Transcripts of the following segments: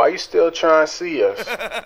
why you still trying to see us?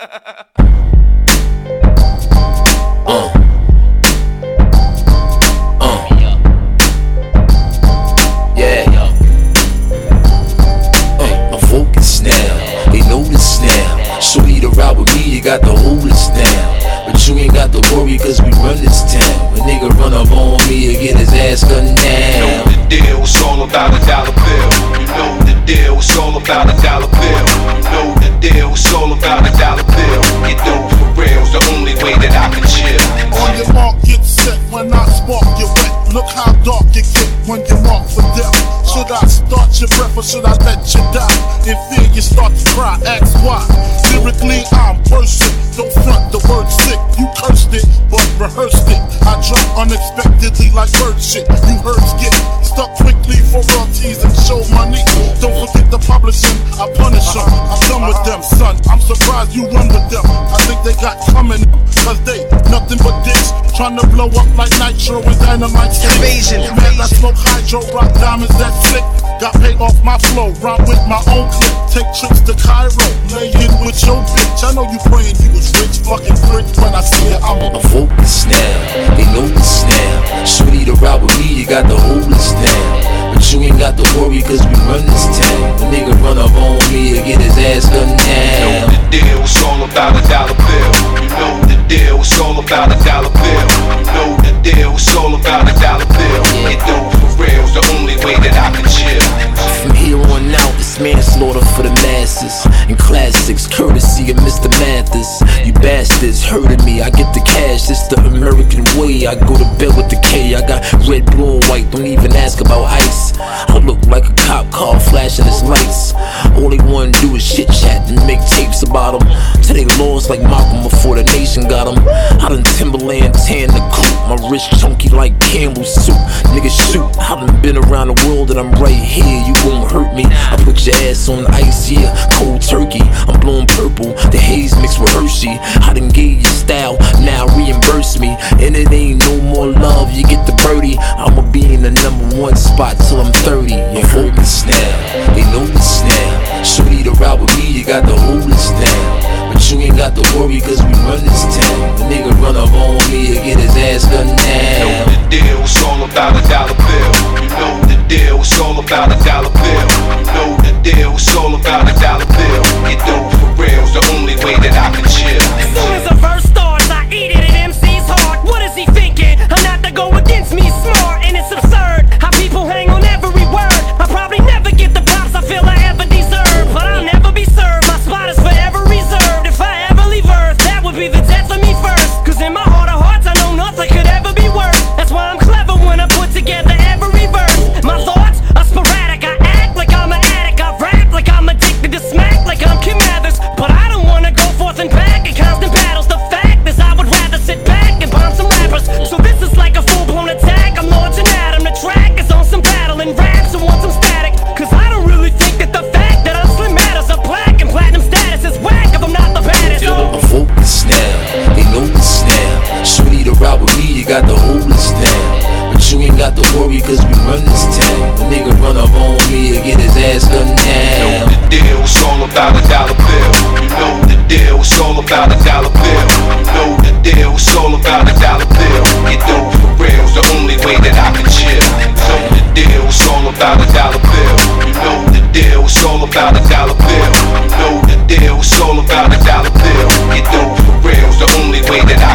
I'm focused now, they know this now. Shorty to ride with me, you got to hold this now. But you ain't got to worry, cause we run this town. A nigga run up on me and get his ass gunned down. You know the deal, it's all about a dollar bill. You know the deal, it's all about a dollar bill. You know the deal, it's all about a dollar bill. Get dope for real's the only way that I can chill. On your mark, get set. When I spark, you wet. Look how dark you get when you mark for death. Should I start your breath or should I let you die? In fear you start to cry, ask why. Lyrically I'm bursting, don't front the word sick. You cursed it, but rehearsed it. I drop unexpectedly like bird shit. You herds get stuck quickly for royalties and show money. Don't forget the publishing, I punish them. I'm done with them, son. I'm surprised you run with them. I think they got coming, cause they nothing but dicks. Trying to blow up like nitro and dynamite stick. Invasion. Man, I smoke hydro, rock diamonds that sick. Got paid off my flow, rhyme with my own clip. Take trips to Cairo, lay in with your bitch. I know you praying you was rich, fucking prick. When I see it, I'm focused now, they know this now. Shorty to ride with me, you got to hold this down. But you ain't got to worry, cause we run this town. A nigga run up on me and get his ass gunned down. You know the deal, it's all about a dollar bill. You know the deal, it's all about a dollar bill. You know the deal, it's all about a dollar bill. Get dope for real's the only way that I can chill. From here on out, it's manslaughter for the masses. And classics, courtesy of Mr. Mathis. You bastards hurting me, I get the cash, it's the American way. I go to bed with the K, I got red, blue, and white, don't even ask about ice. I look like a cop car flashing its lights. All they wanna do is shit chat and make tapes about them. Till they lost like Malcolm before the nation got them. I done Timberland tan the coupe, my wrist chunky like Campbell soup. Nigga shoot, I done been around the world and I'm right here, you won't hurt me. I put your ass on ice, yeah, cold turkey. I'm blowing purple, the haze mixed with Hershey. I done gave you style, now reimburse me. And it ain't no more love, you get the birdie. I'ma be in the #1 spot till I'm 30. Yeah, focus now, they know this now. Shorty to ride with me, you got to hold this down. But you ain't got to worry, cause we run this town. The nigga run up on me and get his ass gunned down. You know the deal, it's all about a dollar bill. You know the deal, it's all about a dollar bill. You know the deal, it's all about a dollar bill. Get dope for real's the only way that I can chill. As soon as a verse starts, I eat it and MC's hard. What is he thinking? I'm not to go against me, smart, and it's absurd how people hang on every word. I probably never get the props I feel I ever deserve, but I'll never be served. My spot is forever reserved. If I ever leave Earth, that would be the death of me first. Cause in my heart of hearts, I know nothing could ever be worse. That's why I'm clever when I put together every verse. My thoughts are sporadic. I act like I'm an addict. I rap like I'm addicted to smack, like I'm Kim Mathers. But I don't wanna go forth and back in constant battles. The fact is I would rather sit back and bomb some rappers. So this is like a full-blown attack. I'm launching at him. The track is on some battle and raps and want some static. Cause I don't really think that the fact that I'm Slim matters. A plaque and platinum status is whack if I'm not the baddest. I'm focused now, they know this now. Shorty to ride with me, you got to hold this down. But you ain't got to worry, cause we run this town. The nigga run up on me and get his ass gunned down. You know the deal, it's all about a dollar bill. You know the deal, it's all about a dollar bill. You know the deal, it's all about a dollar bill. Get dope for real's the only way that I can chill. You know the deal, it's all about a dollar bill. You know the deal, it's all about a dollar bill. You know the deal, it's all about a dollar bill. Get dope for real's the only way that